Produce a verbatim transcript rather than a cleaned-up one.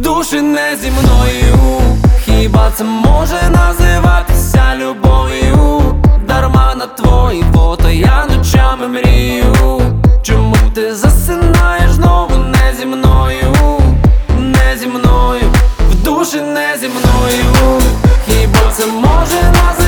душі не зі мною. Хіба це може називатися любов'ю? Дарма на твої фото я ночами мрію. Чому ти засинаєш знову не зі мною? Не зі мною, в душі не зі мною. Хіба це може називатися